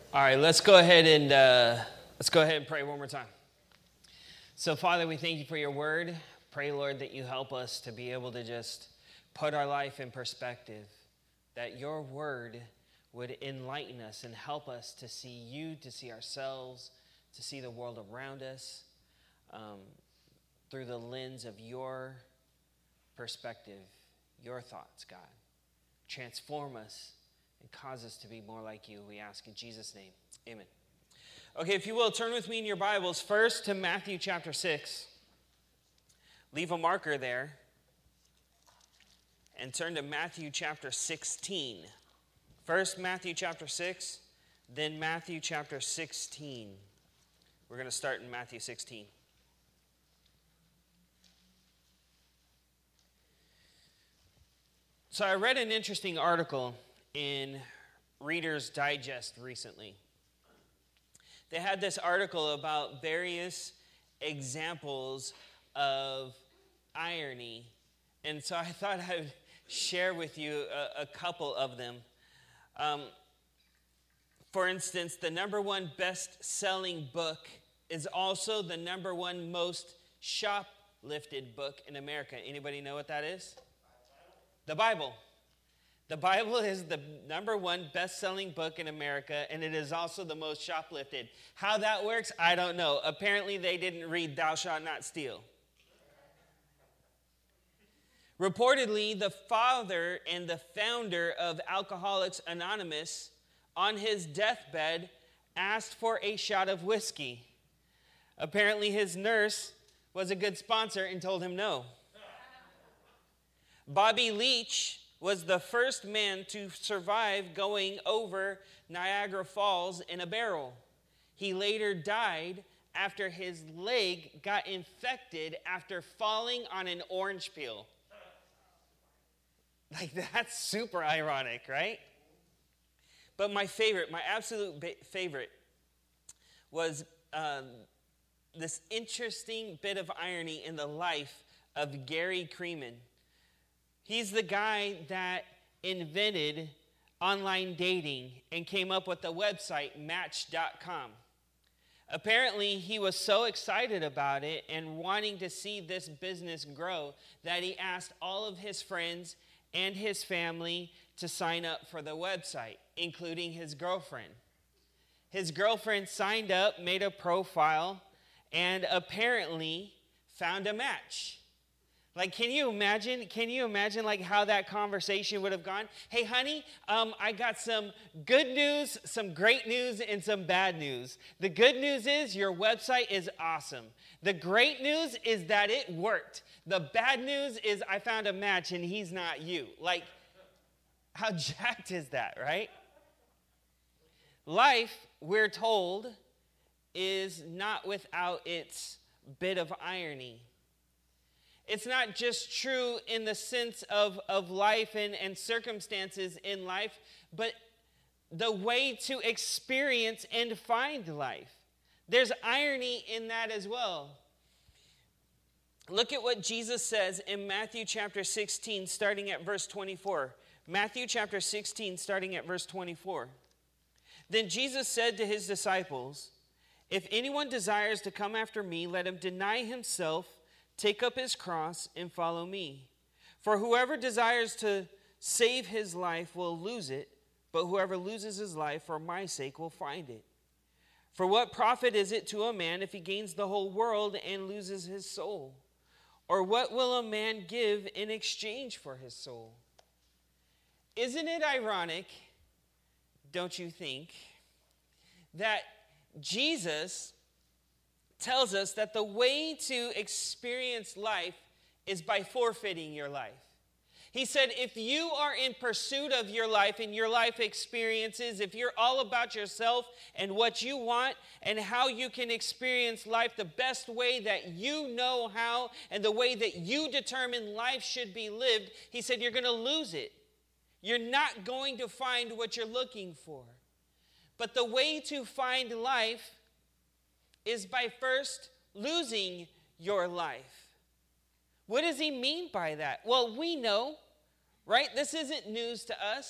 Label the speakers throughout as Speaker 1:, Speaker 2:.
Speaker 1: All right, let's go ahead and pray one more time. So, Father, we thank you for your word. Pray, Lord, that you help us to be able to just put our life in perspective, that your word would enlighten us and help us to see you, to see ourselves, to see the world around us through the lens of your perspective, your thoughts, God. Transform us and cause us to be more like you, we ask in Jesus' name. Amen. Okay, if you will, turn with me in your Bibles first to Matthew chapter 6. Leave a marker there. And turn to Matthew chapter 16. First Matthew chapter 6, then Matthew chapter 16. We're going to start in Matthew 16. So I read an interesting article in Reader's Digest recently. They had this article about various examples of irony. And so I thought I would share with you a couple of them. For instance, the number one best-selling book is also the number one most shoplifted book in America. Anybody know what that is? The Bible. The Bible is the number one best-selling book in America, and it is also the most shoplifted. How that works, I don't know. Apparently, they didn't read Thou Shalt Not Steal. Reportedly, the father and the founder of Alcoholics Anonymous, on his deathbed, asked for a shot of whiskey. Apparently, his nurse was a good sponsor and told him no. Bobby Leach was the first man to survive going over Niagara Falls in a barrel. He later died after his leg got infected after falling on an orange peel. Like, that's super ironic, right? But my absolute favorite was this interesting bit of irony in the life of Gary Kreeman. He's the guy that invented online dating and came up with the website Match.com. Apparently, he was so excited about it and wanting to see this business grow that he asked all of his friends and his family to sign up for the website, including his girlfriend. His girlfriend signed up, made a profile, and apparently found a match. Like, can you imagine like how that conversation would have gone? Hey, honey, I got some good news, some great news, and some bad news. The good news is your website is awesome. The great news is that it worked. The bad news is I found a match and he's not you. Like, how jacked is that, right? Life, we're told, is not without its bit of irony. It's not just true in the sense of life and circumstances in life, but the way to experience and find life. There's irony in that as well. Look at what Jesus says in Matthew chapter 16, starting at verse 24. Matthew chapter 16, starting at verse 24. Then Jesus said to his disciples, "If anyone desires to come after me, let him deny himself, take up his cross, and follow me. For whoever desires to save his life will lose it, but whoever loses his life for my sake will find it. For what profit is it to a man if he gains the whole world and loses his soul? Or what will a man give in exchange for his soul?" Isn't it ironic, don't you think, that Jesus tells us that the way to experience life is by forfeiting your life. He said, if you are in pursuit of your life and your life experiences, if you're all about yourself and what you want and how you can experience life the best way that you know how and the way that you determine life should be lived, he said, you're going to lose it. You're not going to find what you're looking for. But the way to find life is by first losing your life. What does he mean by that? Well, we know, right? This isn't news to us.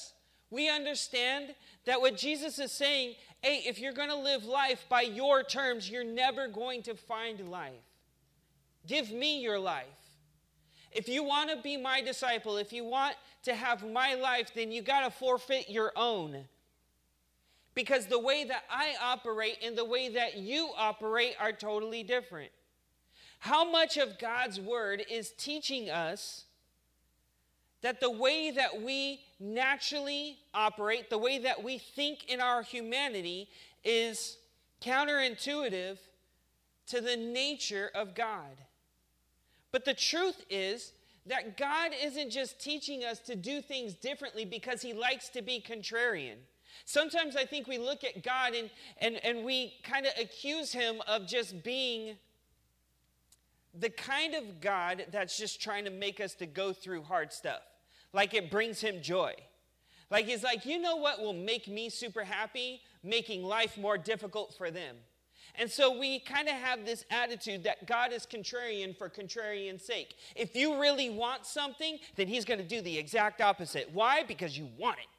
Speaker 1: We understand that what Jesus is saying, hey, if you're going to live life by your terms, you're never going to find life. Give me your life. If you want to be my disciple, if you want to have my life, then you got to forfeit your own. Because the way that I operate and the way that you operate are totally different. How much of God's word is teaching us that the way that we naturally operate, the way that we think in our humanity is counterintuitive to the nature of God? But the truth is that God isn't just teaching us to do things differently because he likes to be contrarian. Sometimes I think we look at God and we kind of accuse him of just being the kind of God that's just trying to make us to go through hard stuff. Like it brings him joy. Like he's like, you know what will make me super happy? Making life more difficult for them. And so we kind of have this attitude that God is contrarian for contrarian's sake. If you really want something, then he's going to do the exact opposite. Why? Because you want it.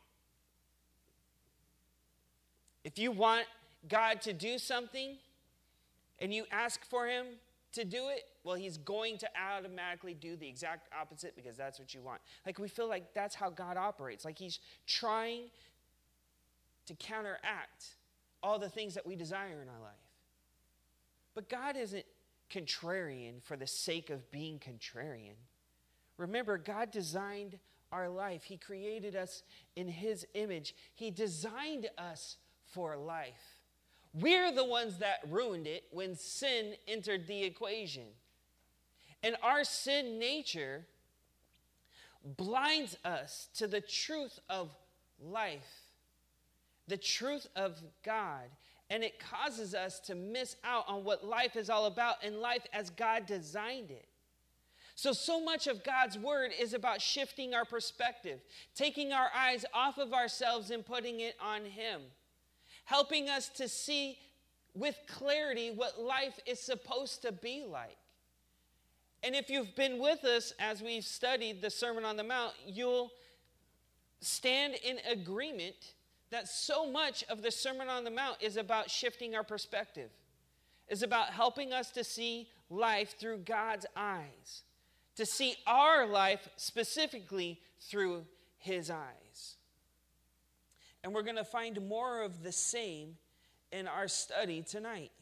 Speaker 1: If you want God to do something and you ask for him to do it, well, he's going to automatically do the exact opposite because that's what you want. Like we feel like that's how God operates. Like he's trying to counteract all the things that we desire in our life. But God isn't contrarian for the sake of being contrarian. Remember, God designed our life. He created us in his image. He designed us for life. We're the ones that ruined it when sin entered the equation. And our sin nature blinds us to the truth of life, the truth of God. And it causes us to miss out on what life is all about and life as God designed it. So much of God's word is about shifting our perspective, taking our eyes off of ourselves and putting it on him, helping us to see with clarity what life is supposed to be like. And if you've been with us as we've studied the Sermon on the Mount, you'll stand in agreement that so much of the Sermon on the Mount is about shifting our perspective, is about helping us to see life through God's eyes, to see our life specifically through his eyes. And we're going to find more of the same in our study tonight.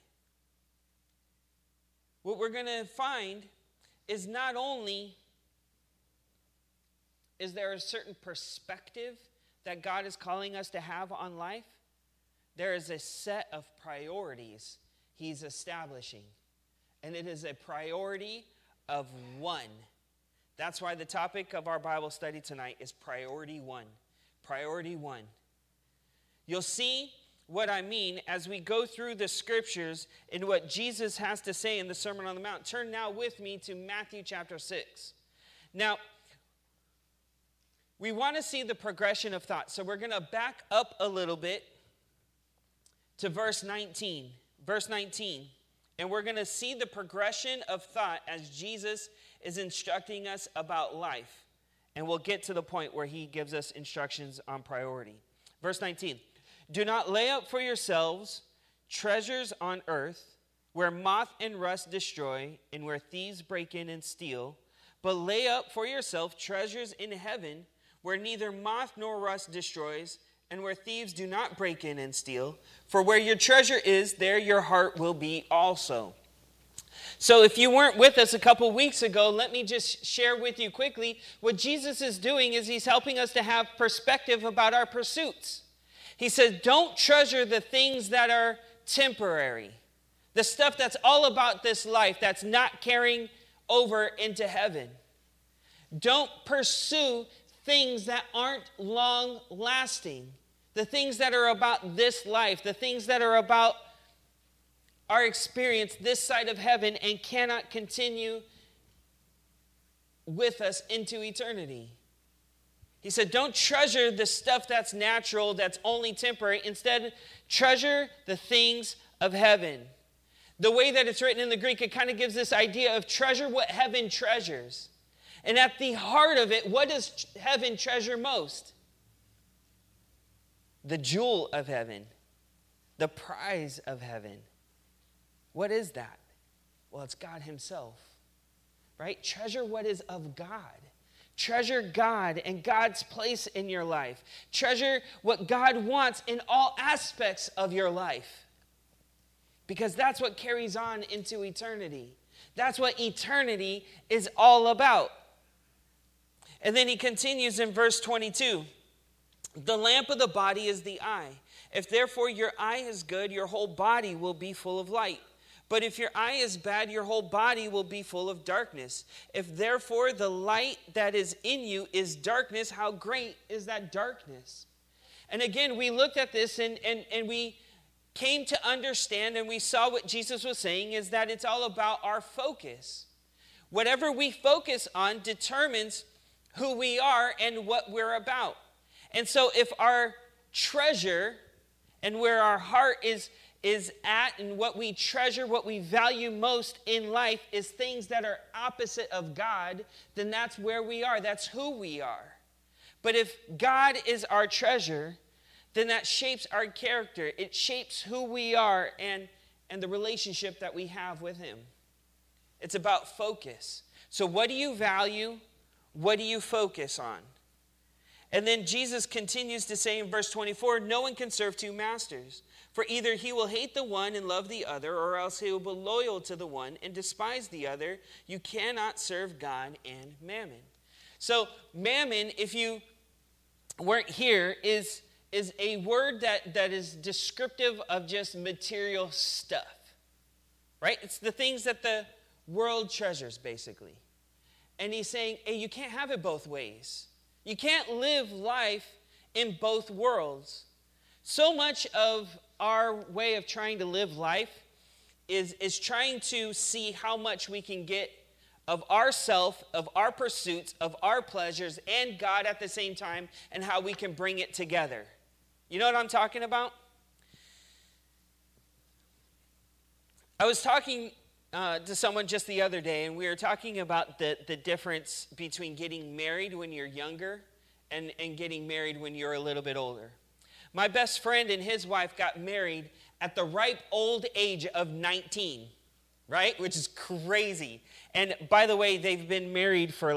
Speaker 1: What we're going to find is not only is there a certain perspective that God is calling us to have on life, there is a set of priorities he's establishing. And it is a priority of one. That's why the topic of our Bible study tonight is priority one. Priority one. You'll see what I mean as we go through the scriptures and what Jesus has to say in the Sermon on the Mount. Turn now with me to Matthew chapter 6. Now, we want to see the progression of thought. So we're going to back up a little bit to verse 19. Verse 19. And we're going to see the progression of thought as Jesus is instructing us about life. And we'll get to the point where he gives us instructions on priority. Verse 19. Do not lay up for yourselves treasures on earth, where moth and rust destroy, and where thieves break in and steal. But lay up for yourself treasures in heaven, where neither moth nor rust destroys, and where thieves do not break in and steal. For where your treasure is, there your heart will be also. So if you weren't with us a couple weeks ago, let me just share with you quickly. What Jesus is doing is he's helping us to have perspective about our pursuits. He says, don't treasure the things that are temporary. The stuff that's all about this life that's not carrying over into heaven. Don't pursue things that aren't long lasting. The things that are about this life. The things that are about our experience this side of heaven and cannot continue with us into eternity. He said, don't treasure the stuff that's natural, that's only temporary. Instead, treasure the things of heaven. The way that it's written in the Greek, it kind of gives this idea of treasure what heaven treasures. And at the heart of it, what does heaven treasure most? the jewel of heaven, the prize of heaven. What is that? Well, it's God himself, right? Treasure what is of God. Treasure God and God's place in your life. Treasure what God wants in all aspects of your life. Because that's what carries on into eternity. That's what eternity is all about. And then he continues in verse 22. The lamp of the body is the eye. If therefore your eye is good, your whole body will be full of light. But if your eye is bad, your whole body will be full of darkness. If therefore the light that is in you is darkness, how great is that darkness? And again, we looked at this and we came to understand, and we saw what Jesus was saying is that it's all about our focus. Whatever we focus on determines who we are and what we're about. And so if our treasure and where our heart is at, and what we treasure, what we value most in life is things that are opposite of God, then that's where we are. That's who we are. But if God is our treasure, then that shapes our character. It shapes who we are and the relationship that we have with him. It's about focus. So what do you value? What do you focus on? And then Jesus continues to say in verse 24, no one can serve two masters. For either he will hate the one and love the other, or else he will be loyal to the one and despise the other. You cannot serve God and mammon. So mammon, if you weren't here, is a word that is descriptive of just material stuff, right? It's the things that the world treasures, basically. And he's saying, hey, you can't have it both ways. You can't live life in both worlds. So much of our way of trying to live life is trying to see how much we can get of ourself, of our pursuits, of our pleasures, and God at the same time, and how we can bring it together. You know what I'm talking about? I was talking to someone just the other day, and we were talking about the difference between getting married when you're younger and getting married when you're a little bit older. My best friend and his wife got married at the ripe old age of 19, right? Which is crazy. And by the way, they've been married for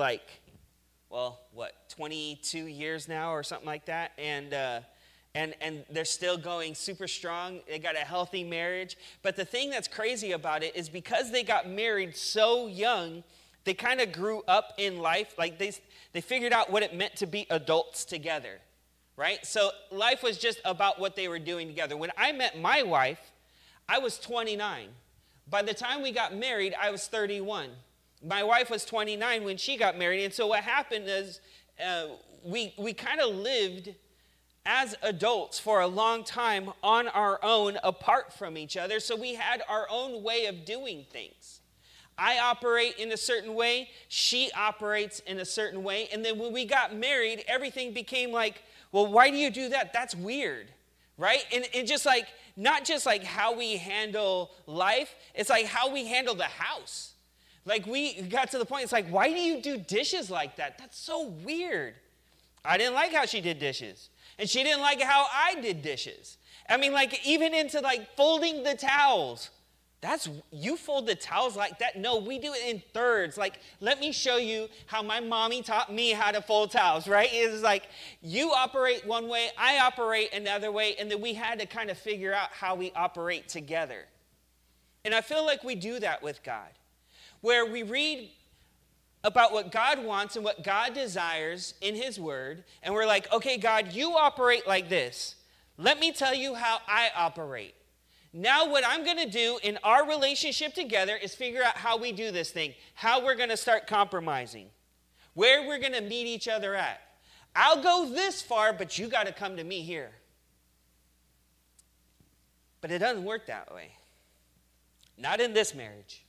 Speaker 1: 22 years now or something like that. And they're still going super strong. They got a healthy marriage. But the thing that's crazy about it is because they got married so young, they kind of grew up in life. Like they figured out what it meant to be adults together, right? So life was just about what they were doing together. When I met my wife, I was 29. By the time we got married, I was 31. My wife was 29 when she got married. And so what happened is we kind of lived as adults for a long time on our own, apart from each other. So we had our own way of doing things. I operate in a certain way. She operates in a certain way. And then when we got married, everything became like, well, why do you do that? That's weird, right? And just like, not just like how we handle life, it's like how we handle the house. Like we got to the point, it's like, why do you do dishes like that? That's so weird. I didn't like how she did dishes. And she didn't like how I did dishes. I mean, like, even into, like, folding the towels. You fold the towels like that? No, we do it in thirds. Like, let me show you how my mommy taught me how to fold towels, right? It's like, you operate one way, I operate another way, and then we had to kind of figure out how we operate together. And I feel like we do that with God, where we read about what God wants and what God desires in his word. And we're like, okay, God, you operate like this. Let me tell you how I operate. Now what I'm going to do in our relationship together is figure out how we do this thing, how we're going to start compromising, where we're going to meet each other at. I'll go this far, but you got to come to me here. But it doesn't work that way. Not in this marriage.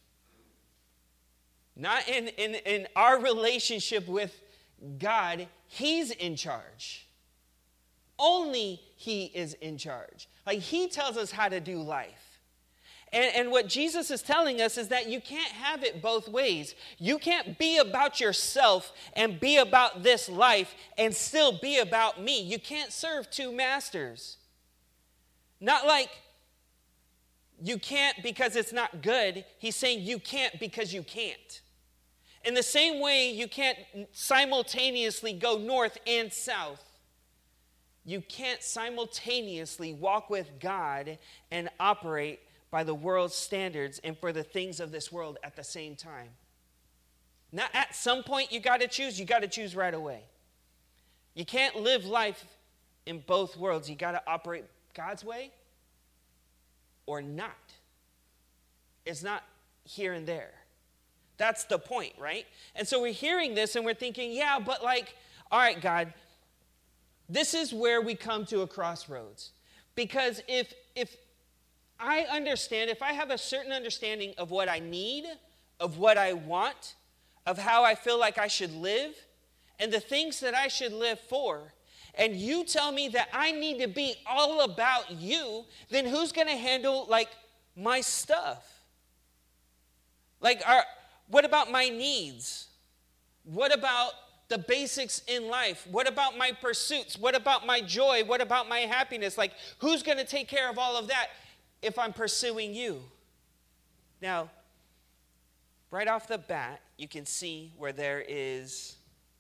Speaker 1: Not in our relationship with God. He's in charge. Only he is in charge. Like, he tells us how to do life. And what Jesus is telling us is that you can't have it both ways. You can't be about yourself and be about this life and still be about me. You can't serve two masters. Not like you can't because it's not good. He's saying you can't because you can't. In the same way, you can't simultaneously go north and south. You can't simultaneously walk with God and operate by the world's standards and for the things of this world at the same time. Now, at some point, you got to choose. You got to choose right away. You can't live life in both worlds. You got to operate God's way or not. It's not here and there. That's the point, right? And so we're hearing this and we're thinking, yeah, but like, all right, God, this is where we come to a crossroads. Because if I understand, if I have a certain understanding of what I need, of what I want, of how I feel like I should live, and the things that I should live for, and you tell me that I need to be all about you, then who's going to handle, like, my stuff? Like, what about my needs? What about the basics in life? What about my pursuits? What about my joy? What about my happiness? Like, who's going to take care of all of that if I'm pursuing you? Now, right off the bat, you can see where there is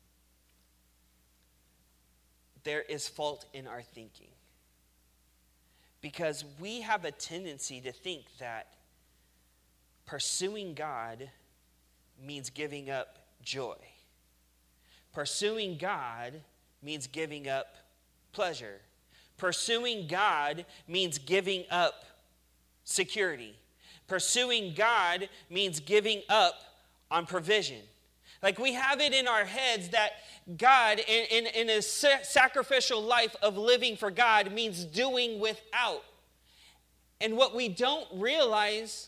Speaker 1: fault in our thinking. Because we have a tendency to think that pursuing God means giving up joy. Pursuing God means giving up pleasure. Pursuing God means giving up security. Pursuing God means giving up on provision. Like, we have it in our heads that God, in a sacrificial life of living for God, means doing without. And what we don't realize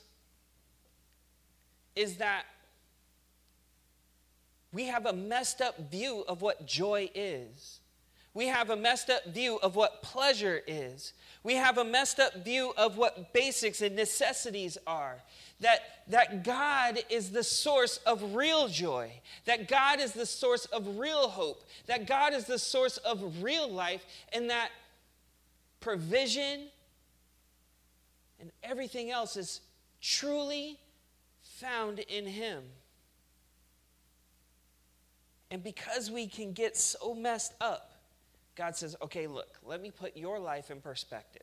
Speaker 1: is that we have a messed up view of what joy is. We have a messed up view of what pleasure is. We have a messed up view of what basics and necessities are. That God is the source of real joy. That God is the source of real hope. That God is the source of real life. And that provision and everything else is truly found in Him. And because we can get so messed up, God says, okay, look, let me put your life in perspective.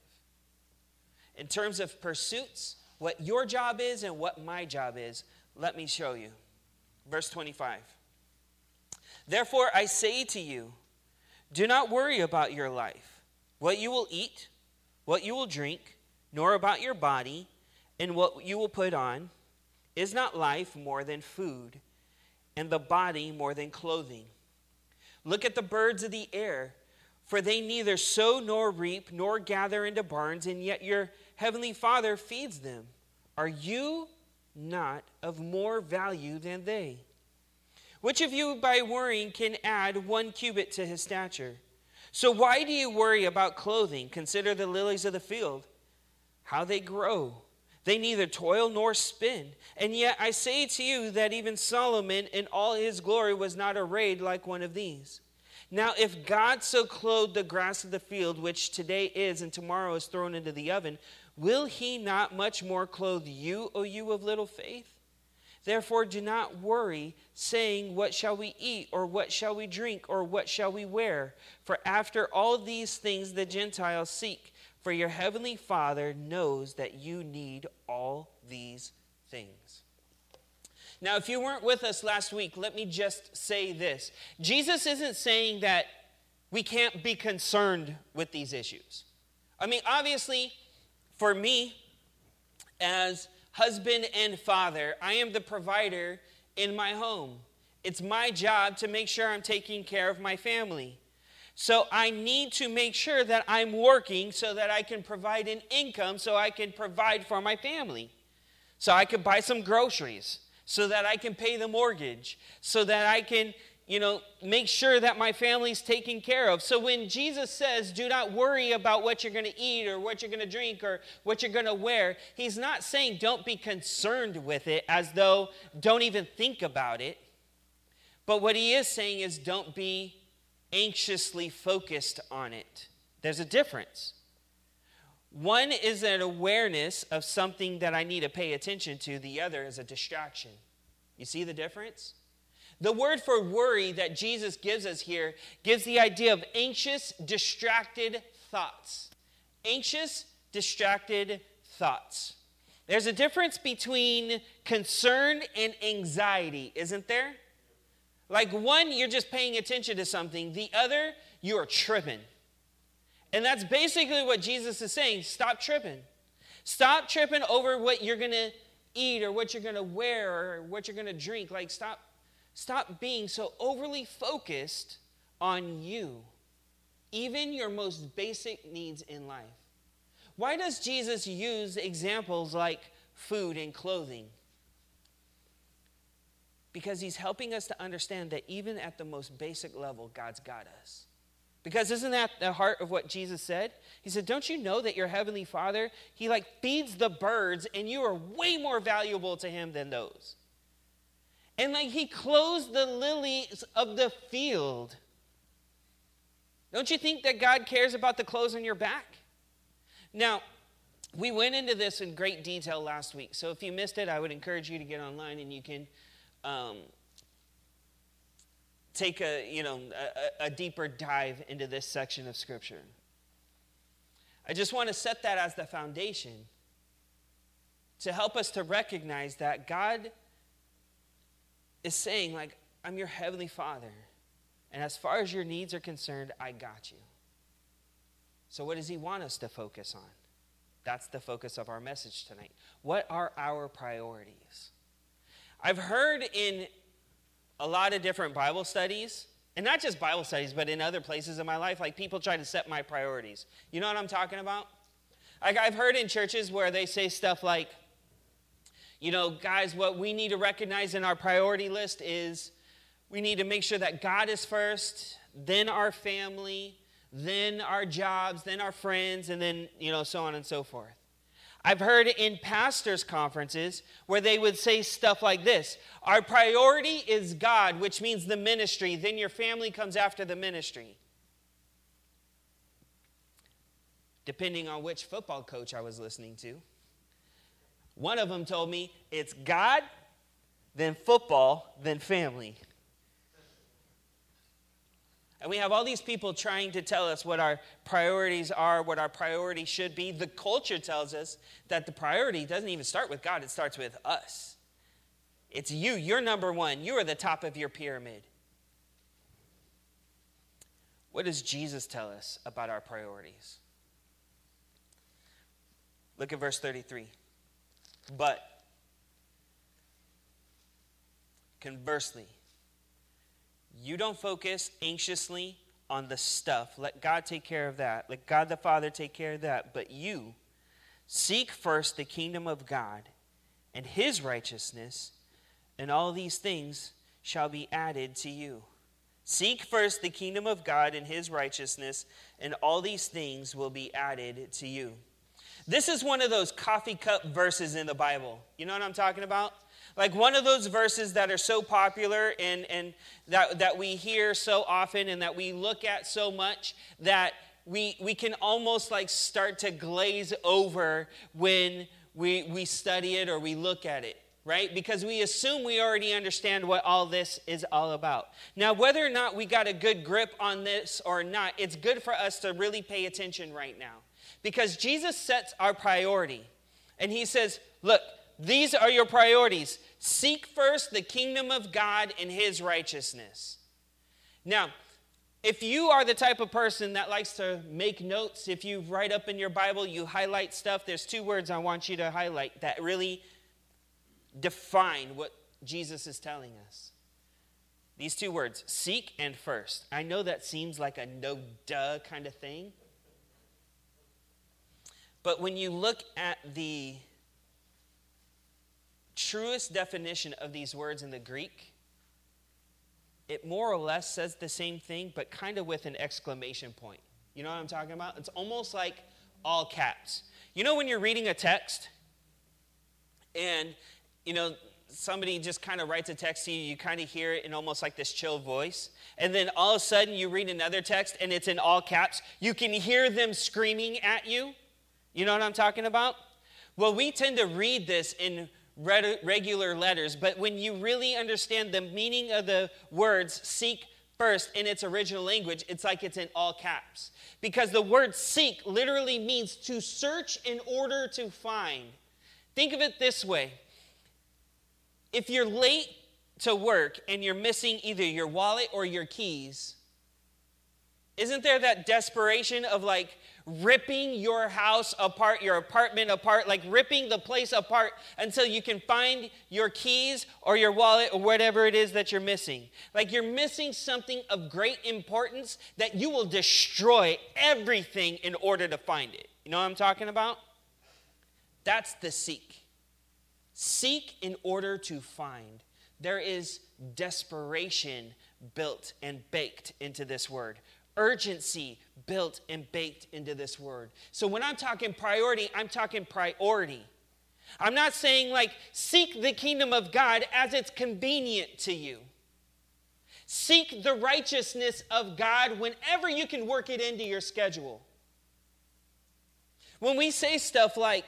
Speaker 1: In terms of pursuits, what your job is and what my job is, let me show you. Verse 25. Therefore I say to you, do not worry about your life, what you will eat, what you will drink, nor about your body and what you will put on. Is not life more than food, and the body more than clothing? Look at the birds of the air, for they neither sow nor reap nor gather into barns, and yet your heavenly Father feeds them. Are you not of more value than they? Which of you by worrying can add 1 cubit to his stature? So why do you worry about clothing? Consider the lilies of the field, how they grow. They neither toil nor spin. And yet I say to you that even Solomon in all his glory was not arrayed like one of these. Now if God so clothed the grass of the field, which today is and tomorrow is thrown into the oven, will he not much more clothe you, O you of little faith? Therefore do not worry, saying, what shall we eat, or what shall we drink, or what shall we wear? For after all these things the Gentiles seek. For your heavenly Father knows that you need all these things. Now, if you weren't with us last week, let me just say this. Jesus isn't saying that we can't be concerned with these issues. I mean, obviously, for me, as husband and father, I am the provider in my home. It's my job to make sure I'm taking care of my family. So I need to make sure that I'm working so that I can provide an income so I can provide for my family. So I can buy some groceries, so that I can pay the mortgage, so that I can, make sure that my family's taken care of. So when Jesus says, do not worry about what you're going to eat or what you're going to drink or what you're going to wear, he's not saying don't be concerned with it as though don't even think about it. But what he is saying is don't be anxiously focused on it. There's a difference. One is an awareness of something that I need to pay attention to. The other is a distraction. You see the difference? The word for worry that Jesus gives us here gives the idea of anxious, distracted thoughts. Anxious, distracted thoughts. There's a difference between concern and anxiety, isn't there? Like one, you're just paying attention to something. The other, you are tripping. And that's basically what Jesus is saying. Stop tripping. Stop tripping over what you're going to eat or what you're going to wear or what you're going to drink. Like Stop being so overly focused on you, even your most basic needs in life. Why does Jesus use examples like food and clothing? Because he's helping us to understand that even at the most basic level, God's got us. Because isn't that the heart of what Jesus said? He said, don't you know that your heavenly Father, he feeds the birds and you are way more valuable to him than those. And he clothes the lilies of the field. Don't you think that God cares about the clothes on your back? Now, we went into this in great detail last week. So if you missed it, I would encourage you to get online and you can take a deeper dive into this section of Scripture. I just want to set that as the foundation to help us to recognize that God is saying, I'm your heavenly Father. And as far as your needs are concerned, I got you. So what does he want us to focus on? That's the focus of our message tonight. What are our priorities? I've heard in a lot of different Bible studies, and not just Bible studies, but in other places in my life, people try to set my priorities. You know what I'm talking about? I've heard in churches where they say stuff like, guys, what we need to recognize in our priority list is we need to make sure that God is first, then our family, then our jobs, then our friends, and then, so on and so forth. I've heard in pastors' conferences where they would say stuff like this. Our priority is God, which means the ministry. Then your family comes after the ministry. Depending on which football coach I was listening to. One of them told me, it's God, then football, then family. And we have all these people trying to tell us what our priorities are, what our priorities should be. The culture tells us that the priority doesn't even start with God, it starts with us. It's you, you're number one. You are the top of your pyramid. What does Jesus tell us about our priorities? Look at verse 33. But, conversely, you don't focus anxiously on the stuff. Let God take care of that. Let God the Father take care of that. But you seek first the kingdom of God and his righteousness, and all these things shall be added to you. Seek first the kingdom of God and his righteousness, and all these things will be added to you. This is one of those coffee cup verses in the Bible. You know what I'm talking about? One of those verses that are so popular and that we hear so often and that we look at so much that we can almost start to glaze over when we study it or we look at it, right? Because we assume we already understand what all this is all about. Now, whether or not we got a good grip on this or not, it's good for us to really pay attention right now. Because Jesus sets our priority. And he says, look, these are your priorities. Seek first the kingdom of God and his righteousness. Now, if you are the type of person that likes to make notes, if you write up in your Bible, you highlight stuff, there's two words I want you to highlight that really define what Jesus is telling us. These two words, seek and first. I know that seems like a no-duh kind of thing. But when you look at the truest definition of these words in the Greek, it more or less says the same thing, but kind of with an exclamation point. You know what I'm talking about? It's almost like all caps. You know when you're reading a text and, somebody just kind of writes a text to you, you kind of hear it in almost like this chill voice, and then all of a sudden you read another text and it's in all caps. You can hear them screaming at you. You know what I'm talking about? Well, we tend to read this in regular letters, but when you really understand the meaning of the words seek first in its original language, it's like it's in all caps. Because the word seek literally means to search in order to find. Think of it this way. If you're late to work and you're missing either your wallet or your keys, isn't there that desperation of like ripping your house apart, your apartment apart, like ripping the place apart until you can find your keys or your wallet or whatever it is that you're missing? Like you're missing something of great importance that you will destroy everything in order to find it. You know what I'm talking about? That's the seek. Seek in order to find. There is desperation built and baked into this word. Urgency built and baked into this word. So when I'm talking priority, I'm talking priority. I'm not saying like seek the kingdom of God as it's convenient to you. Seek the righteousness of God whenever you can work it into your schedule. When we say stuff like,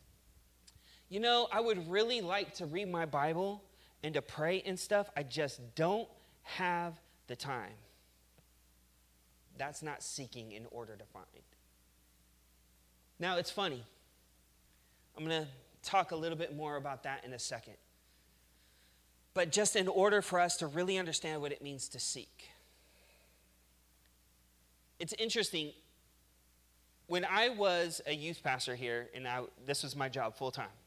Speaker 1: I would really like to read my Bible and to pray and stuff, I just don't have the time. That's not seeking in order to find. Now, it's funny. I'm going to talk a little bit more about that in a second. But just in order for us to really understand what it means to seek. It's interesting. When I was a youth pastor here, and this was my job full time,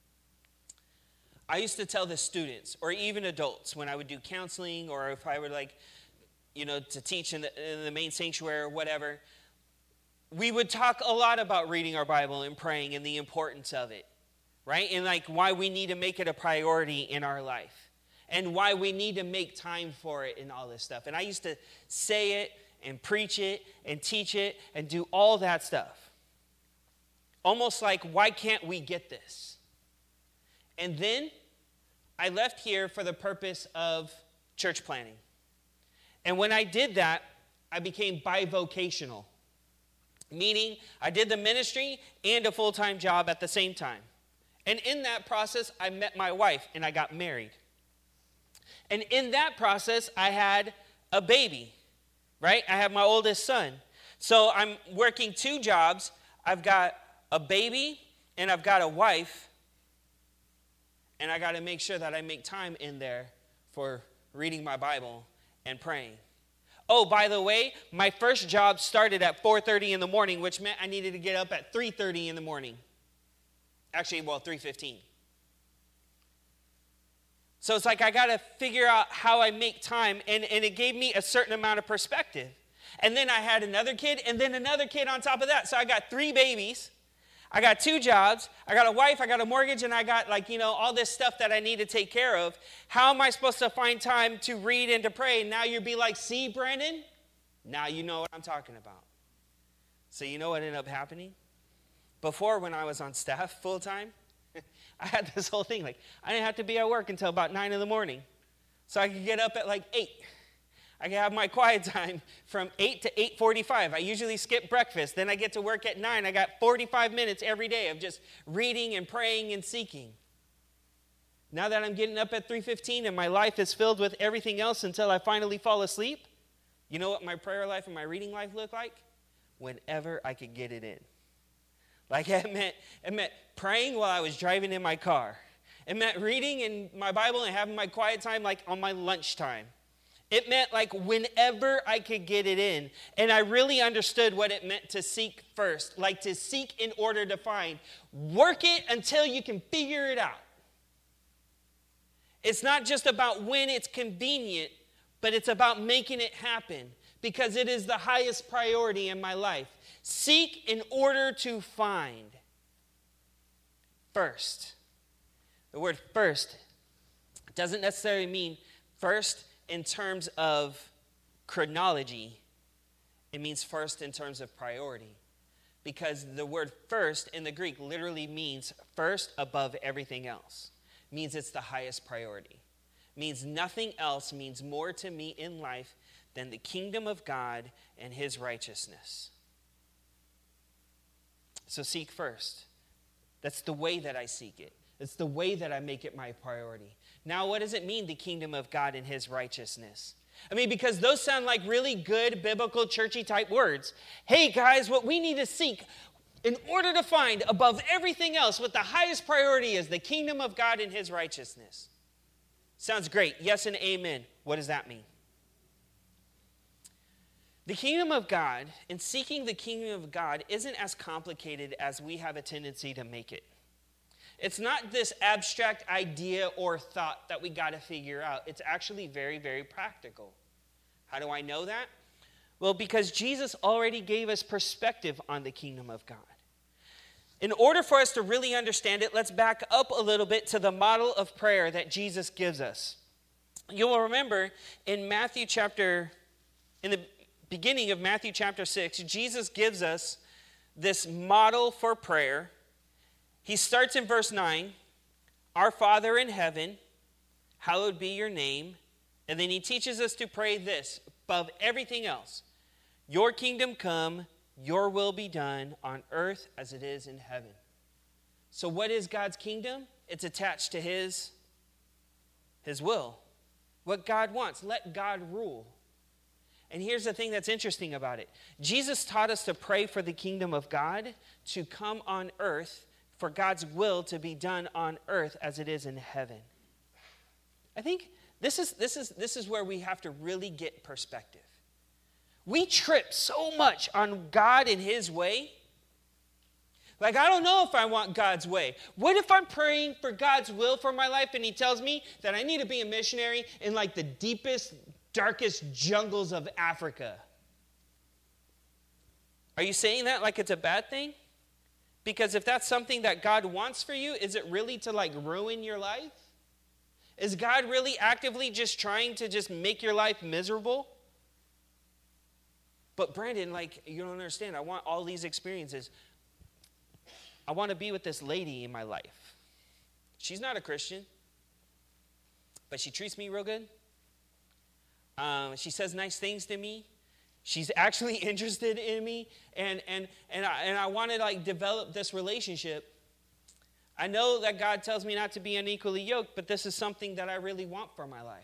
Speaker 1: I used to tell the students, or even adults, when I would do counseling, or if I would to teach in the main sanctuary or whatever, we would talk a lot about reading our Bible and praying and the importance of it, right? And like why we need to make it a priority in our life and why we need to make time for it and all this stuff. And I used to say it and preach it and teach it and do all that stuff. Almost like, why can't we get this? And then I left here for the purpose of church planning. And when I did that, I became bivocational, meaning I did the ministry and a full-time job at the same time. And in that process, I met my wife and I got married. And in that process, I had a baby, right? I have my oldest son. So I'm working 2 jobs. I've got a baby and I've got a wife. And I got to make sure that I make time in there for reading my Bible and praying. Oh, by the way, my first job started at 4:30 in the morning, which meant I needed to get up at 3:30 in the morning. Actually, 3:15. So it's like I got to figure out how I make time, and it gave me a certain amount of perspective. And then I had another kid, and then another kid on top of that. So I got 3 babies. I got 2 jobs, I got a wife, I got a mortgage, and I got all this stuff that I need to take care of. How am I supposed to find time to read and to pray? Now you'd be like, see, Brandon? Now you know what I'm talking about. So you know what ended up happening? Before, when I was on staff full-time, I had this whole thing. I didn't have to be at work until about 9 in the morning. So I could get up at 8. I can have my quiet time from 8 to 8:45. I usually skip breakfast. Then I get to work at 9. I got 45 minutes every day of just reading and praying and seeking. Now that I'm getting up at 3:15 and my life is filled with everything else until I finally fall asleep, you know what my prayer life and my reading life look like? Whenever I could get it in. It meant praying while I was driving in my car. It meant reading in my Bible and having my quiet time on my lunchtime. It meant whenever I could get it in. And I really understood what it meant to seek first. To seek in order to find. Work it until you can figure it out. It's not just about when it's convenient, but it's about making it happen. Because it is the highest priority in my life. Seek in order to find. First. The word first doesn't necessarily mean first in terms of chronology. It means first in terms of priority. Because the word first in the Greek literally means first above everything else. It means it's the highest priority. It means nothing else means more to me in life than the kingdom of God and his righteousness. So seek first. That's the way that I seek it. It's the way that I make it my priority. Now, what does it mean, the kingdom of God and his righteousness? I mean, because those sound like really good, biblical, churchy type words. Hey, guys, what we need to seek in order to find above everything else what the highest priority is, the kingdom of God and his righteousness. Sounds great. Yes and amen. What does that mean? The kingdom of God and seeking the kingdom of God isn't as complicated as we have a tendency to make it. It's not this abstract idea or thought that we got to figure out. It's actually very, very practical. How do I know that? Well, because Jesus already gave us perspective on the kingdom of God. In order for us to really understand it, let's back up a little bit to the model of prayer that Jesus gives us. You will remember in the beginning of Matthew chapter 6, Jesus gives us this model for prayer. He starts in verse 9, Our Father in heaven, hallowed be your name. And then he teaches us to pray this, above everything else. Your kingdom come, your will be done on earth as it is in heaven. So what is God's kingdom? It's attached to his will. What God wants. Let God rule. And here's the thing that's interesting about it. Jesus taught us to pray for the kingdom of God to come on earth, for God's will to be done on earth as it is in heaven. I think this is where we have to really get perspective. We trip so much on God and his way. Like, I don't know if I want God's way. What if I'm praying for God's will for my life and he tells me that I need to be a missionary in like the deepest, darkest jungles of Africa? Are you saying that like it's a bad thing? Because if that's something that God wants for you, is it really to like ruin your life? Is God really actively just trying to just make your life miserable? But Brandon, like, you don't understand. I want all these experiences. I want to be with this lady in my life. She's not a Christian, but she treats me real good. She says nice things to me. She's actually interested in me, and I want to like develop this relationship. I know that God tells me not to be unequally yoked, but this is something that I really want for my life.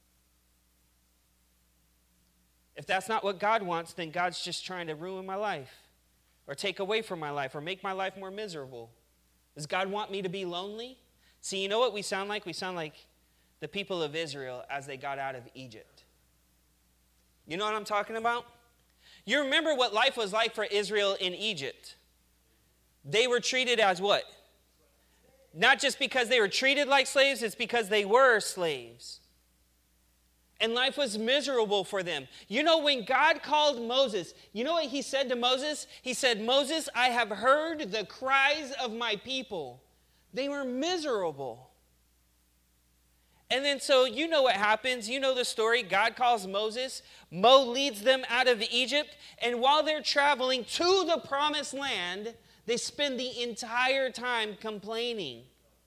Speaker 1: If that's not what God wants, then God's just trying to ruin my life or take away from my life or make my life more miserable. Does God want me to be lonely? See, you know what we sound like? We sound like the people of Israel as they got out of Egypt. You know what I'm talking about? You remember what life was like for Israel in Egypt. They were treated as what? Not just because they were treated like slaves, it's because they were slaves. And life was miserable for them. You know, when God called Moses, you know what he said to Moses? He said, Moses, I have heard the cries of my people. They were miserable. And then so you know what happens. You know the story. God calls Moses. Mo leads them out of Egypt. And while they're traveling to the promised land, they spend the entire time complaining.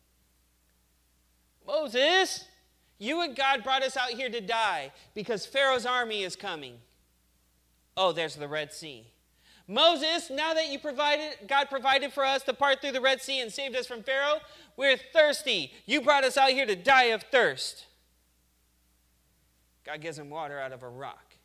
Speaker 1: Moses, you and God brought us out here to die because Pharaoh's army is coming. Oh, there's the Red Sea. Moses, now that God provided for us to part through the Red Sea and saved us from Pharaoh, we're thirsty. You brought us out here to die of thirst. God gives him water out of a rock.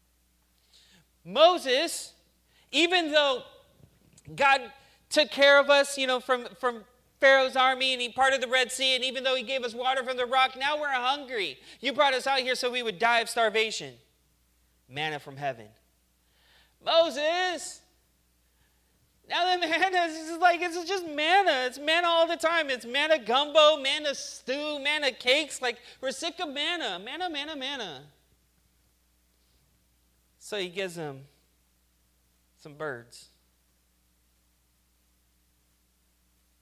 Speaker 1: Moses, even though God took care of us, from Pharaoh's army, and he parted the Red Sea, and even though he gave us water from the rock, now we're hungry. You brought us out here so we would die of starvation. Manna from heaven. Moses, now the manna it's just manna. It's manna all the time. It's manna gumbo, manna stew, manna cakes. Like, we're sick of manna. Manna, manna, manna. So he gives them some birds.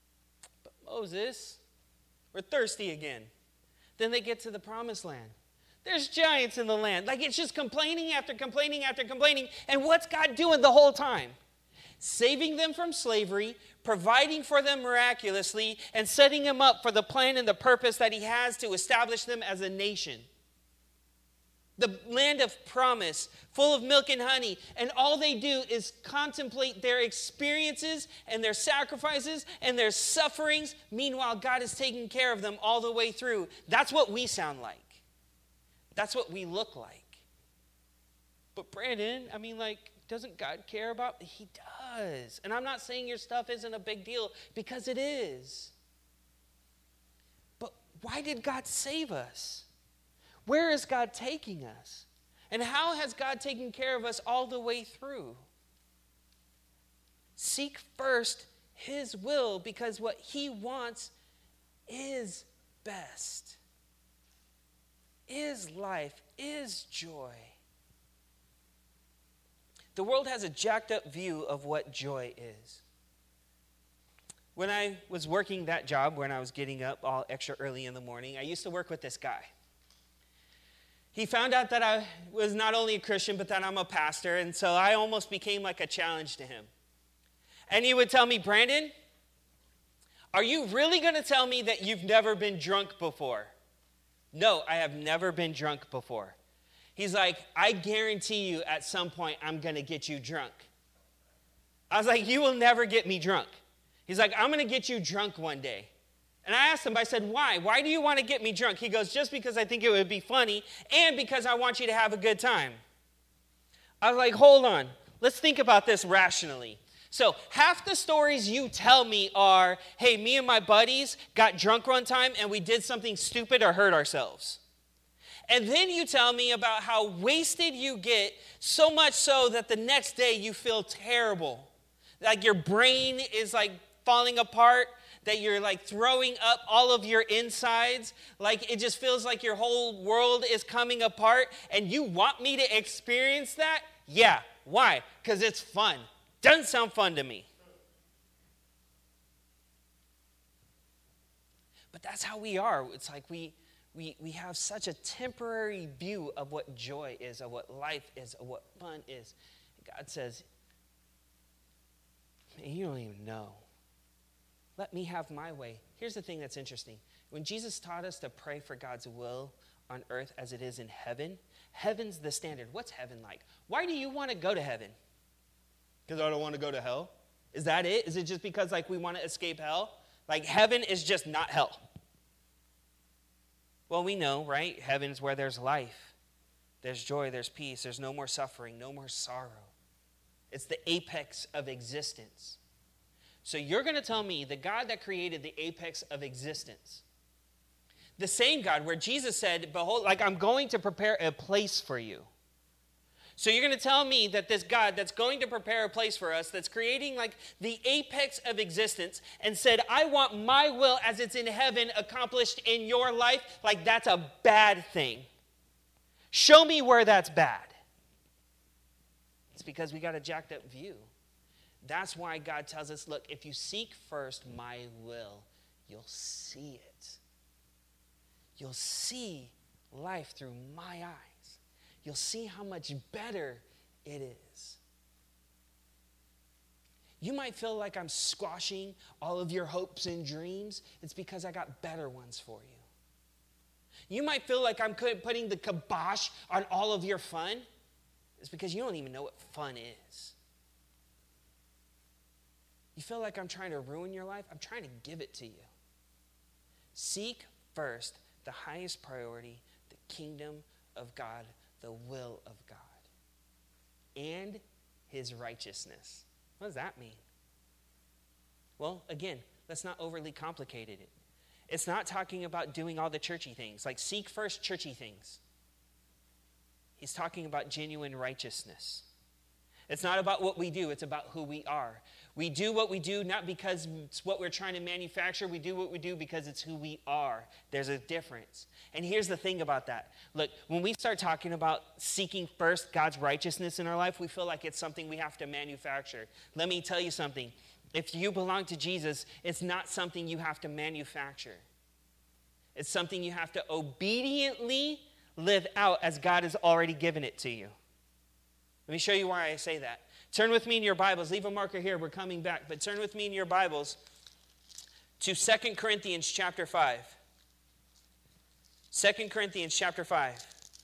Speaker 1: But Moses, we're thirsty again. Then they get to the promised land. There's giants in the land. Like, it's just complaining after complaining after complaining. And what's God doing the whole time? Saving them from slavery, providing for them miraculously, and setting them up for the plan and the purpose that he has to establish them as a nation. The land of promise, full of milk and honey. And all they do is contemplate their experiences and their sacrifices and their sufferings. Meanwhile, God is taking care of them all the way through. That's what we sound like. That's what we look like. But Brandon, I mean, like, doesn't God care about? He does. And I'm not saying your stuff isn't a big deal, because it is. But why did God save us? Where is God taking us? And how has God taken care of us all the way through? Seek first his will, because what he wants is best, is life, is joy. The world has a jacked up view of what joy is. When I was working that job, when I was getting up all extra early in the morning, I used to work with this guy. He found out that I was not only a Christian, but that I'm a pastor, and so I almost became like a challenge to him. And he would tell me, Brandon, are you really going to tell me that you've never been drunk before? No, I have never been drunk before. He's like, I guarantee you at some point I'm going to get you drunk. I was like, you will never get me drunk. He's like, I'm going to get you drunk one day. And I asked him, I said, why? Why do you want to get me drunk? He goes, just because I think it would be funny and because I want you to have a good time. I was like, hold on. Let's think about this rationally. So half the stories you tell me are, hey, me and my buddies got drunk one time and we did something stupid or hurt ourselves. And then you tell me about how wasted you get, so much so that the next day you feel terrible. Like your brain is like falling apart, that you're like throwing up all of your insides. Like it just feels like your whole world is coming apart. And you want me to experience that? Yeah. Why? Because it's fun. Doesn't sound fun to me. But that's how we are. It's like we have such a temporary view of what joy is, of what life is, of what fun is. God says, man, you don't even know. Let me have my way. Here's the thing that's interesting. When Jesus taught us to pray for God's will on earth as it is in heaven, heaven's the standard. What's heaven like? Why do you want to go to heaven? Because I don't want to go to hell? Is that it? Is it just because like we want to escape hell? Like heaven is just not hell. Well, we know, right? Heaven's where there's life. There's joy, there's peace. There's no more suffering, no more sorrow. It's the apex of existence. So you're going to tell me the God that created the apex of existence, the same God where Jesus said, behold, like I'm going to prepare a place for you. So you're going to tell me that this God that's going to prepare a place for us, that's creating like the apex of existence and said, I want my will as it's in heaven accomplished in your life, like that's a bad thing. Show me where that's bad. It's because we got a jacked up view. That's why God tells us, look, if you seek first my will, you'll see it. You'll see life through my eyes. You'll see how much better it is. You might feel like I'm squashing all of your hopes and dreams. It's because I got better ones for you. You might feel like I'm putting the kibosh on all of your fun. It's because you don't even know what fun is. You feel like I'm trying to ruin your life? I'm trying to give it to you. Seek first the highest priority, the kingdom of God, the will of God, and his righteousness. What does that mean? Well, again, let's not overly complicate it. It's not talking about doing all the churchy things, like seek first churchy things. He's talking about genuine righteousness. It's not about what we do, it's about who we are. We do what we do not because it's what we're trying to manufacture. We do what we do because it's who we are. There's a difference. And here's the thing about that. Look, when we start talking about seeking first God's righteousness in our life, we feel like it's something we have to manufacture. Let me tell you something. If you belong to Jesus, it's not something you have to manufacture. It's something you have to obediently live out as God has already given it to you. Let me show you why I say that. Turn with me in your Bibles. Leave a marker here. We're coming back. But turn with me in your Bibles to 2 Corinthians chapter 5. 2 Corinthians chapter 5.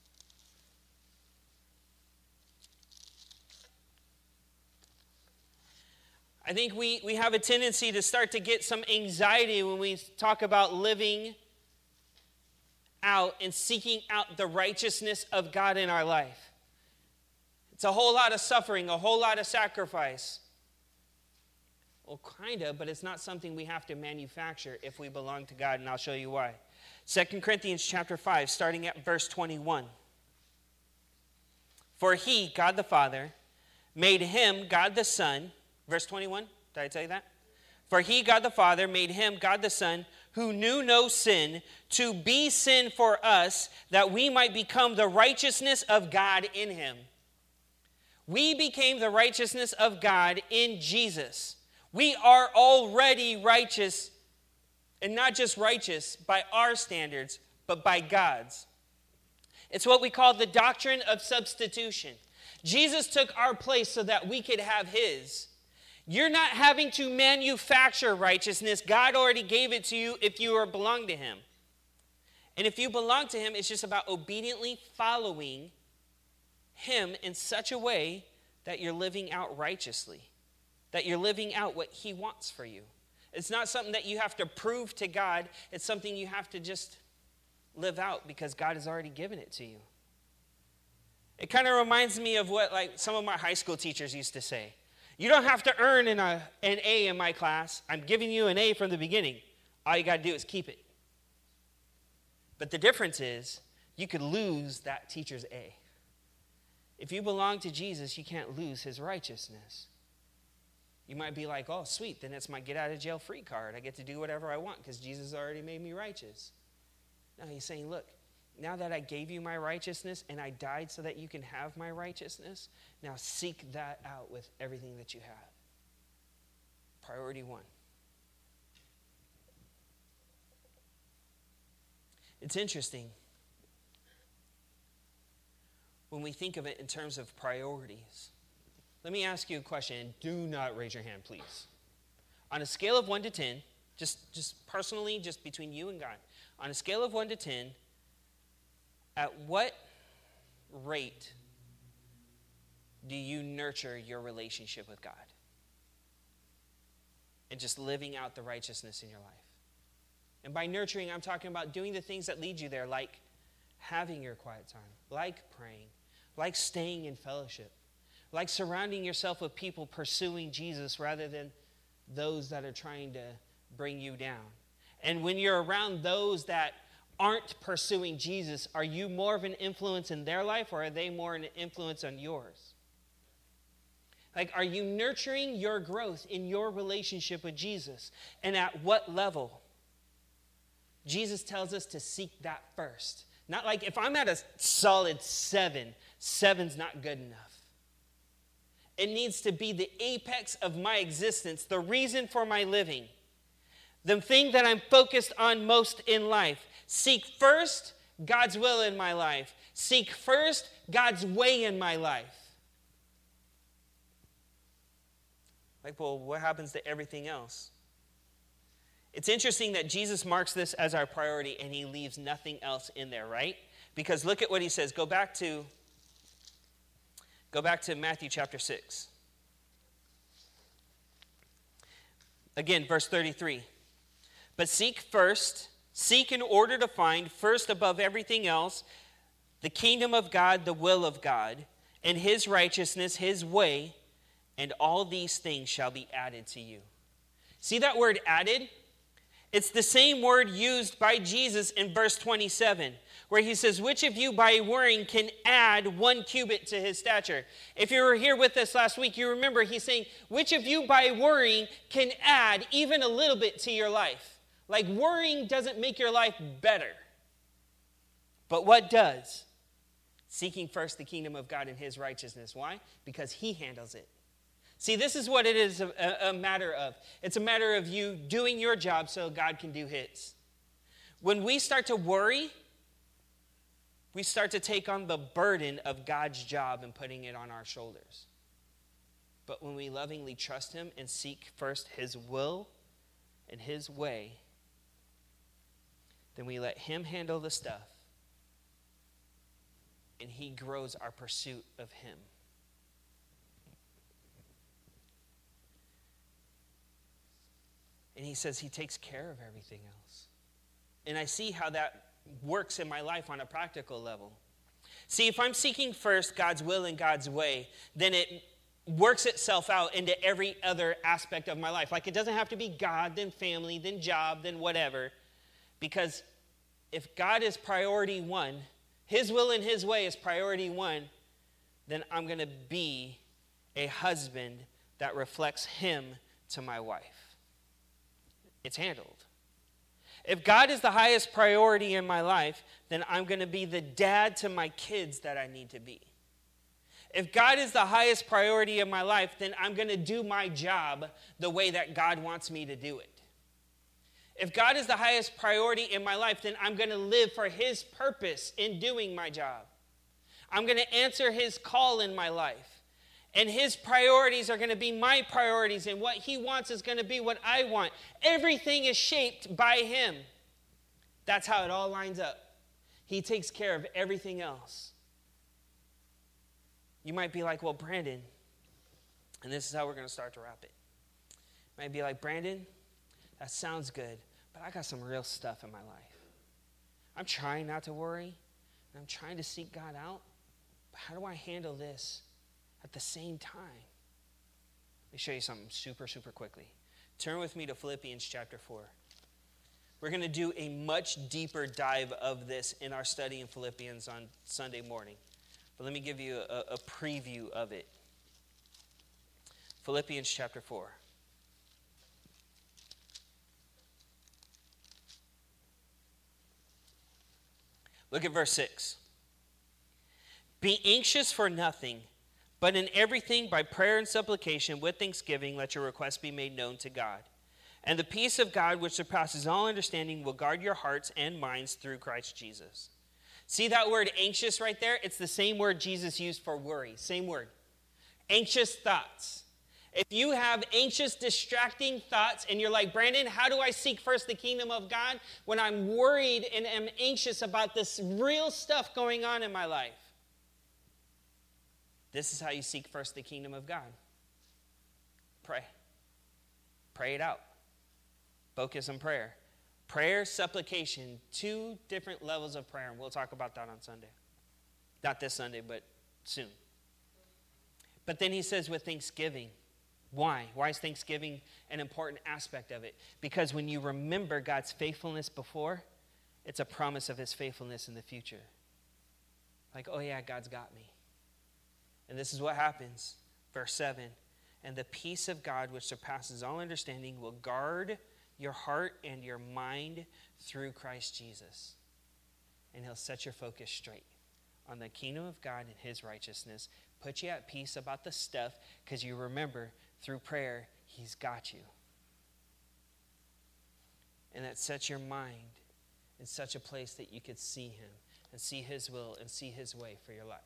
Speaker 1: I think we have a tendency to start to get some anxiety when we talk about living out and seeking out the righteousness of God in our life. It's a whole lot of suffering, a whole lot of sacrifice. Well, kind of, but it's not something we have to manufacture if we belong to God, and I'll show you why. 2 Corinthians chapter 5, starting at verse 21. For he, God the Father, made him, God the Son, verse 21, did I tell you that? For he, God the Father, made him, God the Son, who knew no sin, to be sin for us, that we might become the righteousness of God in him. We became the righteousness of God in Jesus. We are already righteous, and not just righteous by our standards, but by God's. It's what we call the doctrine of substitution. Jesus took our place so that we could have his. You're not having to manufacture righteousness. God already gave it to you if you belong to him. And if you belong to him, it's just about obediently following him in such a way that you're living out righteously, that you're living out what he wants for you. It's not something that you have to prove to God. It's something you have to just live out because God has already given it to you. It kind of reminds me of what some of my high school teachers used to say. You don't have to earn an A in my class. I'm giving you an A from the beginning. All you got to do is keep it. But the difference is you could lose that teacher's A. If you belong to Jesus, you can't lose his righteousness. You might be like, oh, sweet, then it's my get-out-of-jail-free card. I get to do whatever I want because Jesus already made me righteous. No, he's saying, look, now that I gave you my righteousness and I died so that you can have my righteousness, now seek that out with everything that you have. Priority one. It's interesting when we think of it in terms of priorities. Let me ask you a question, and do not raise your hand, please. On a scale of 1 to 10, just personally, just between you and God, on a scale of 1 to 10, at what rate do you nurture your relationship with God? And just living out the righteousness in your life. And by nurturing, I'm talking about doing the things that lead you there, like having your quiet time, like praying, like staying in fellowship, like surrounding yourself with people pursuing Jesus rather than those that are trying to bring you down. And when you're around those that aren't pursuing Jesus, are you more of an influence in their life, or are they more an influence on yours? Like, are you nurturing your growth in your relationship with Jesus? And at what level? Jesus tells us to seek that first. Not like if I'm at a solid 7, 7's not good enough. It needs to be the apex of my existence, the reason for my living, the thing that I'm focused on most in life. Seek first God's will in my life. Seek first God's way in my life. Like, well, what happens to everything else? It's interesting that Jesus marks this as our priority and he leaves nothing else in there, right? Because look at what he says. Go back to Matthew chapter 6. Again, verse 33. But seek in order to find first above everything else the kingdom of God, the will of God, and his righteousness, his way, and all these things shall be added to you. See that word added? It's the same word used by Jesus in verse 27, where he says, which of you by worrying can add 1 cubit to his stature? If you were here with us last week, you remember he's saying, which of you by worrying can add even a little bit to your life? Like, worrying doesn't make your life better. But what does? Seeking first the kingdom of God and his righteousness. Why? Because he handles it. See, this is what it is a matter of. It's a matter of you doing your job so God can do his. When we start to worry we start to take on the burden of God's job and putting it on our shoulders. But when we lovingly trust him and seek first his will and his way, then we let him handle the stuff, and he grows our pursuit of him. And he says he takes care of everything else. And I see how that works in my life on a practical level. See, if I'm seeking first God's will and God's way, then it works itself out into every other aspect of my life. Like, it doesn't have to be God, then family, then job, then whatever. Because if God is priority one, his will and his way is priority one, then I'm going to be a husband that reflects him to my wife. It's handled. If God is the highest priority in my life, then I'm going to be the dad to my kids that I need to be. If God is the highest priority in my life, then I'm going to do my job the way that God wants me to do it. If God is the highest priority in my life, then I'm going to live for his purpose in doing my job. I'm going to answer his call in my life. And his priorities are going to be my priorities, and what he wants is going to be what I want. Everything is shaped by him. That's how it all lines up. He takes care of everything else. You might be like, well, Brandon, and this is how we're going to start to wrap it. You might be like, Brandon, that sounds good, but I got some real stuff in my life. I'm trying not to worry, and I'm trying to seek God out, but how do I handle this at the same time? Let me show you something super quickly. Turn with me to Philippians chapter 4. We're going to do a much deeper dive of this in our study in Philippians on Sunday morning. But let me give you a preview of it. Philippians chapter 4. Look at verse 6. Be anxious for nothing, but in everything by prayer and supplication with thanksgiving let your requests be made known to God. And the peace of God which surpasses all understanding will guard your hearts and minds through Christ Jesus. See that word anxious right there? It's the same word Jesus used for worry. Same word. Anxious thoughts. If you have anxious, distracting thoughts and you're like, Brandon, how do I seek first the kingdom of God when I'm worried and am anxious about this real stuff going on in my life? This is how you seek first the kingdom of God. Pray. Pray it out. Focus on prayer. Prayer, supplication, two different levels of prayer, and we'll talk about that on Sunday. Not this Sunday, but soon. But then he says with thanksgiving. Why? Why is thanksgiving an important aspect of it? Because when you remember God's faithfulness before, it's a promise of his faithfulness in the future. Like, oh yeah, God's got me. And this is what happens. Verse 7, and the peace of God which surpasses all understanding will guard your heart and your mind through Christ Jesus. And he'll set your focus straight on the kingdom of God and his righteousness. Put you at peace about the stuff because you remember through prayer, he's got you. And that sets your mind in such a place that you could see him and see his will and see his way for your life.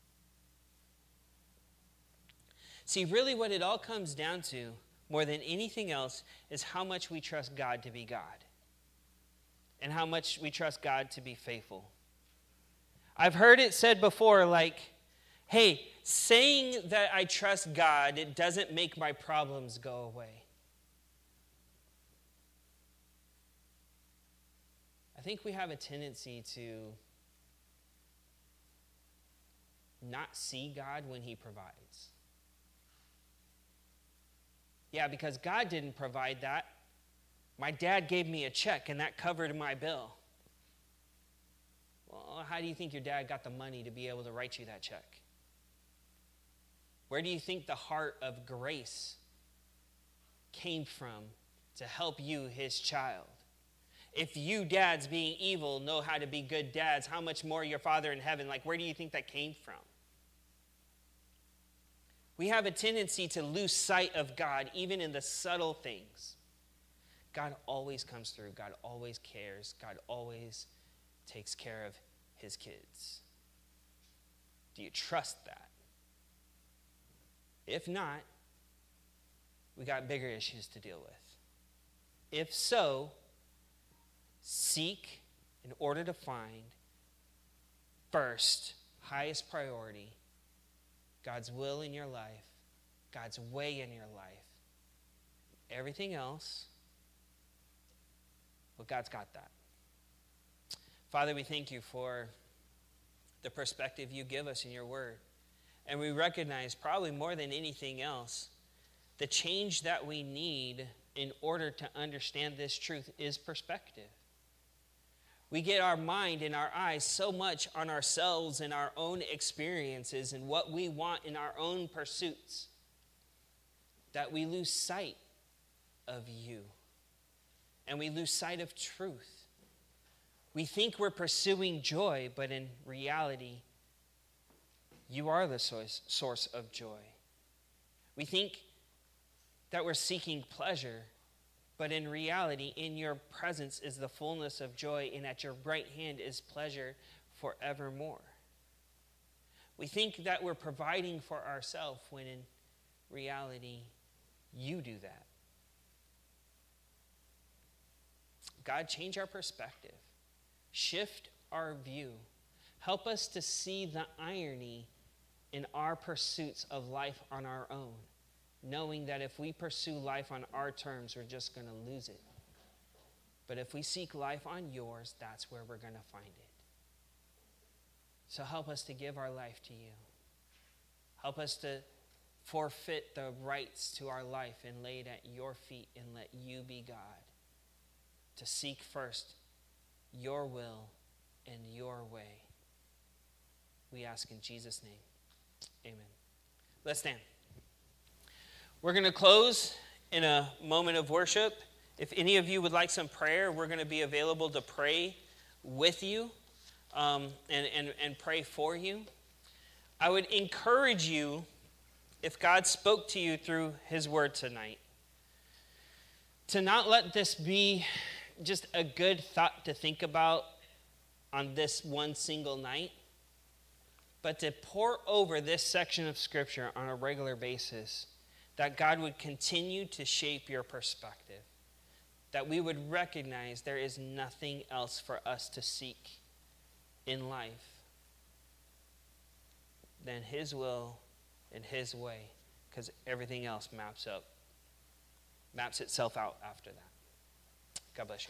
Speaker 1: See, really what it all comes down to, more than anything else, is how much we trust God to be God. And how much we trust God to be faithful. I've heard it said before, like, hey, saying that I trust God, it doesn't make my problems go away. I think we have a tendency to not see God when he provides. Yeah, because God didn't provide that. My dad gave me a check and that covered my bill. Well, how do you think your dad got the money to be able to write you that check? Where do you think the heart of grace came from to help you, his child? If you dads being evil know how to be good dads, how much more your Father in heaven? Like, where do you think that came from? We have a tendency to lose sight of God, even in the subtle things. God always comes through. God always cares. God always takes care of his kids? Do you trust that? If not, we got bigger issues to deal with. If so, seek in order to find first, highest priority, God's will in your life, God's way in your life. Everything else, well, God's got that. Father, we thank you for the perspective you give us in your word. And we recognize, probably more than anything else, the change that we need in order to understand this truth is perspective. We get our mind and our eyes so much on ourselves and our own experiences and what we want in our own pursuits that we lose sight of you. And we lose sight of truth. We think we're pursuing joy, but in reality, you are the source of joy. We think that we're seeking pleasure, but in reality, in your presence is the fullness of joy, and at your right hand is pleasure forevermore. We think that we're providing for ourselves when in reality, you do that. God, change our perspective. Shift our view. Help us to see the irony in our pursuits of life on our own, knowing that if we pursue life on our terms, we're just going to lose it. But if we seek life on yours, that's where we're going to find it. So help us to give our life to you. Help us to forfeit the rights to our life and lay it at your feet and let you be God. To seek first your will and your way. We ask in Jesus' name. Amen. Let's stand. We're going to close in a moment of worship. If any of you would like some prayer, we're going to be available to pray with you and pray for you. I would encourage you, if God spoke to you through his word tonight, to not let this be just a good thought to think about on this one single night, but to pour over this section of Scripture on a regular basis, that God would continue to shape your perspective, that we would recognize there is nothing else for us to seek in life than his will and his way, because everything else maps itself out after that. God bless you.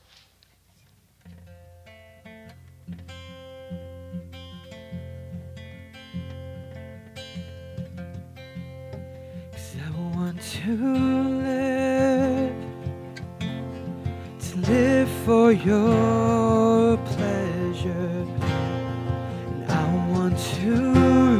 Speaker 2: I want to live for your pleasure, and I want to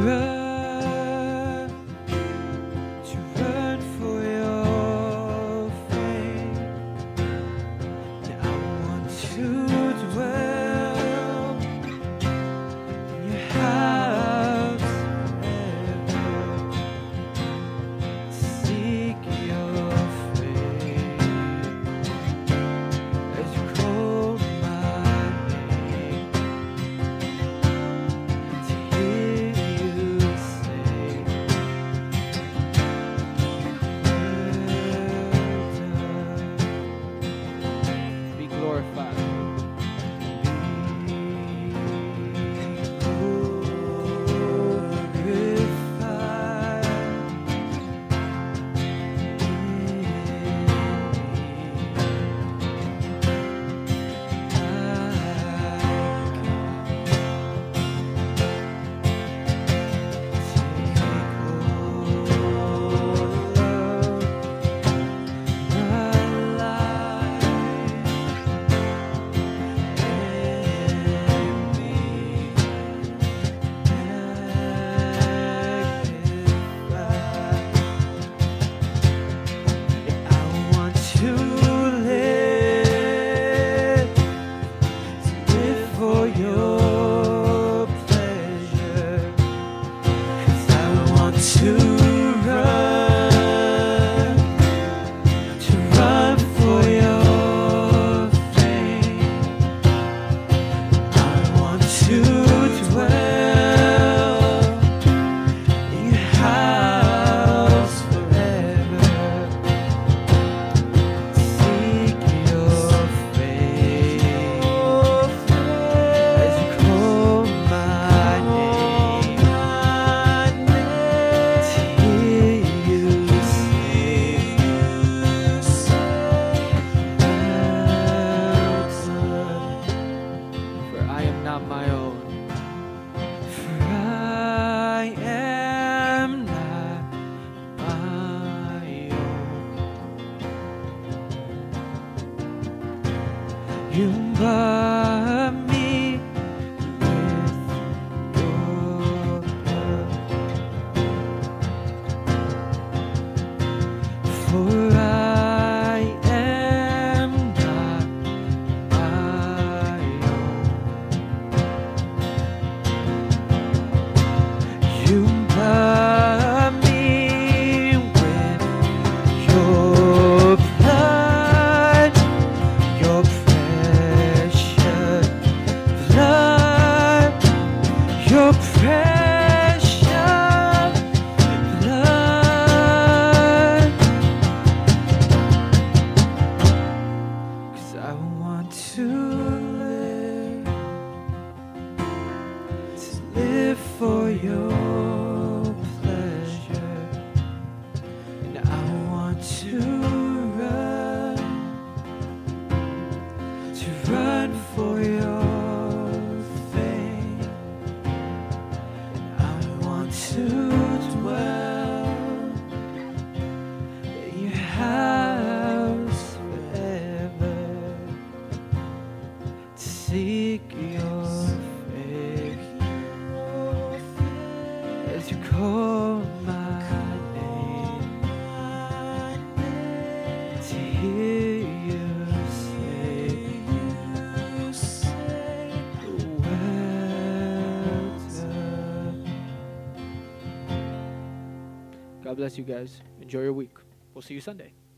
Speaker 2: run for your fame, and I want to dwell in your house forever. Seek your face as you call my name, to hear you say, well done. Be glorified. You love me with your love. For I am not my own. You love me with your blood, your precious blood, your precious blood. 'Cause I want to live for your pleasure, and I want to run for your fame, and I want to dwell in your house forever, to seek your face as you call my name, to hear you say, well done. God bless you guys. Enjoy your week. We'll see you Sunday.